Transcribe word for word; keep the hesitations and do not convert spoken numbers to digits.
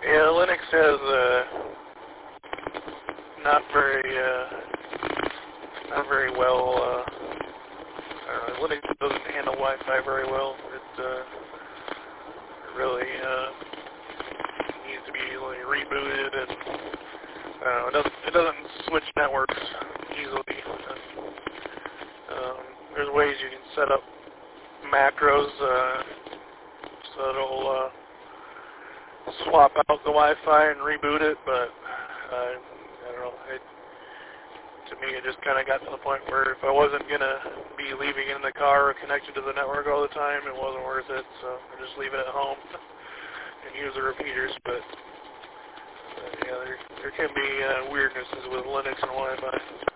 Yeah, Linux has uh, not very, uh, not very well. Uh, I don't know, Linux doesn't handle Wi-Fi very well. It, uh, it really uh, needs to be like, rebooted, and I don't know, it doesn't, it doesn't switch networks easily. Um, there's ways you can set up macros uh, so it'll uh, swap out the Wi-Fi and reboot it, but uh, I don't know. It, to me, it just kind of got to the point where if I wasn't going to be leaving it in the car or connected to the network all the time, it wasn't worth it, so I just leave it at home and use the repeaters. But uh, yeah, there, there can be uh, weirdnesses with Linux and Wi-Fi.